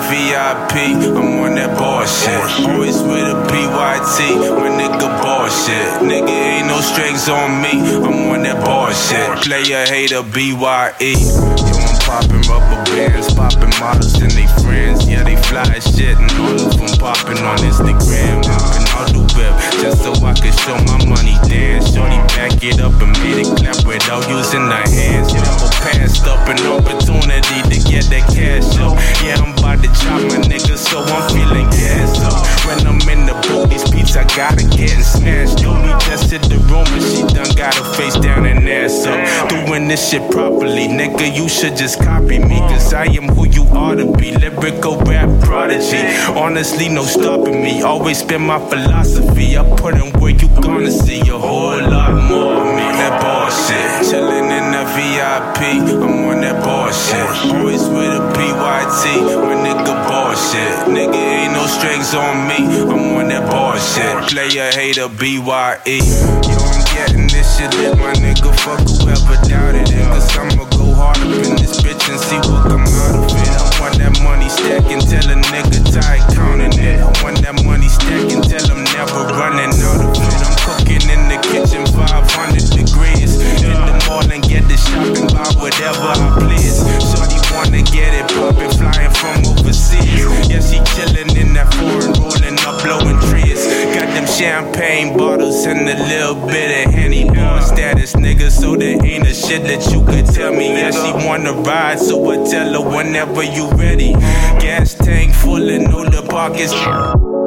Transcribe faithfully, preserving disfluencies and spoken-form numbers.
V I P, I'm on that bullshit. Always with a P Y T, my nigga bullshit. Nigga ain't no strings on me, I'm on that bullshit. Player hater B Y E. Yo, I'm popping rubber bands, popping models and they friends. Yeah, they fly as shit and all of them popping on Instagram. Popping all the whip, just so I can show my money dance. Shorty back it up and made it clap without using her hands. Never passed up an opportunity to get that cash up. Yeah, I'm about to chop my nigga, so I'm feeling gas up. When I'm in the booth, these beats I gotta get and smashed. Yo, we just hit the room and she done got her face down and ass up. Doing this shit properly, nigga, you should just copy me. Cause I am who you ought to be, lyrical rap prodigy. Honestly, no stopping me, always spin my philosophy. I put in where you gonna see a whole lot more of me. That bullshit, chillin' in the V I P, I'm on that bullshit. Always with a P Y T, my nigga bullshit. Nigga ain't no strings on me, I'm on that bullshit. Player hater B Y E. Yo, I'm getting this shit lit, my nigga, fuck whoever doubted it. Cause I'ma go hard up in this bitch and see what come out of it. I want that money stacking till a nigga tired counting it. I want that money stacking till I'm never running out of it. I'm cooking in the kitchen five hundred degrees. Hit the mall and get the shopping, buy whatever I please. Shorty wanna get it poppin', flying from overseas. Yeah, she chillin' in that foreign, rolling up, blowing trees. Got them champagne bottles and a little bit of Henny. Born status, nigga, so there ain't a shit that you could tell me. Yeah, she wanna ride, so I tell her whenever you ready. Gas tank full and all the pockets.